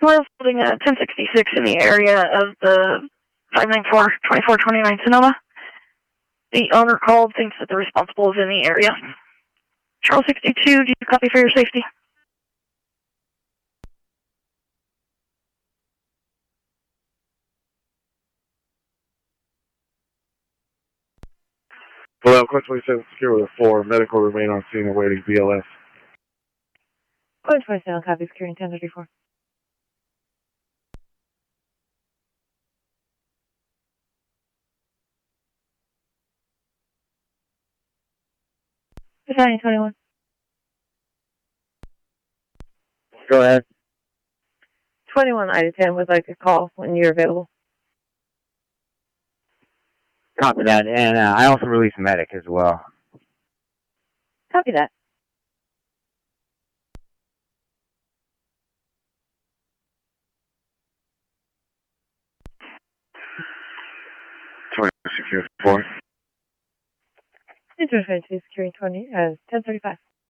We're holding a 1066 in the area of the 594-2429 Sonoma. The owner called, thinks that the responsible is in the area. Charles 62, do you copy for your safety? Well, Quest 27 secure with a 4. Medical remain on scene awaiting BLS. Quest 27, copy, securing 1034. Battalion 21. Go ahead. 21 Ida 10 would like a call when you're available. Copy that. And I also release a medic as well. Copy that. Secure 4. Interest rate securing 1035.